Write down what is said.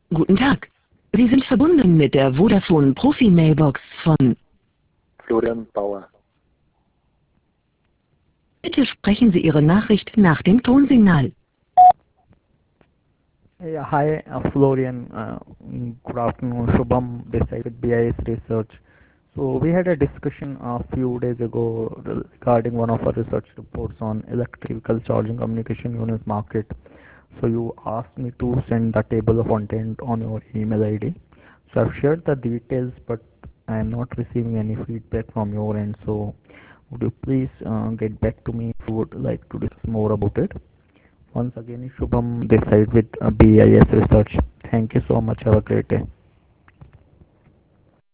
Guten Tag. Sie sind verbunden mit der Vodafone Profi-Mailbox von. Florian Bauer. Bitte sprechen Sie Ihre Nachricht nach dem Tonsignal. Yeah, hi, Florian. Good afternoon, Shubham. This side with BIS Research. So we had a discussion a few days ago regarding one of our research reports on electrical charging communication unit market. So you asked me to send the table of content on your email ID. So I've shared the details, but I am not receiving any feedback from your end. So would you please get back to me if you would like to discuss more about it? Once again, Shubham this side with BIS Research. Thank you so much. Have a great day.